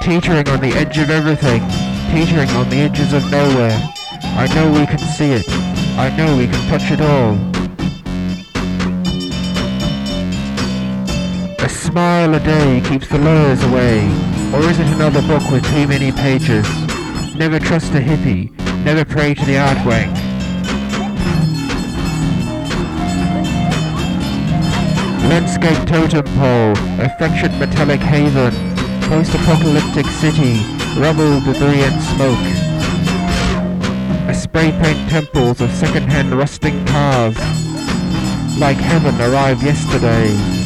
Teetering on the edge of everything, teetering on the edges of nowhere. I know we can see it. I know we can touch it all. A smile a day keeps the lawyers away. Or is it another book with too many pages? Never trust a hippie. Never pray to the Artwank. Landscape totem pole, a fractured metallic haven, post-apocalyptic city, rubble, debris and smoke. A spray paint temples of second-hand rusting cars, like heaven arrived yesterday.